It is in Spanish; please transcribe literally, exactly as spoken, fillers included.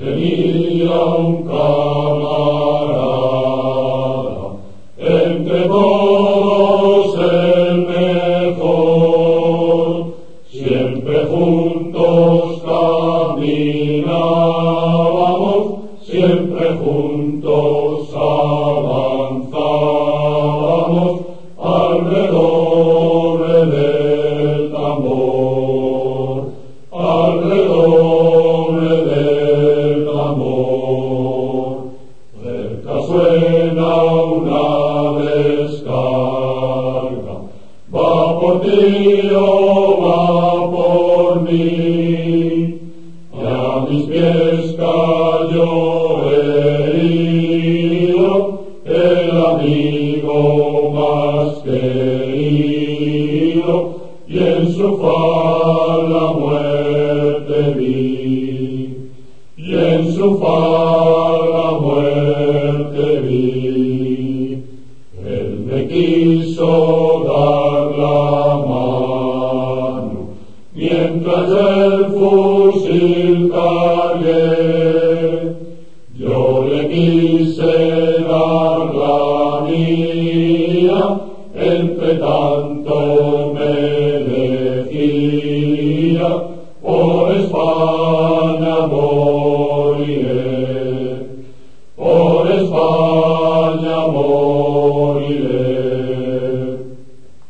tenía un camarada, entre todos el mejor, siempre juntos caminábamos, siempre juntos avanzábamos, alrededor del tambor, alrededor del tambor. Cerca suena una descarga, va por ti o va por mí, y a mis pies cayó herido el amigo más querido, y en su faz la muerte vi, y en su faz la muerte vi. Él me quiso dar la mano, mientras el fusil cargué, yo le quise dar la mía, entre tanto me decía, por espalda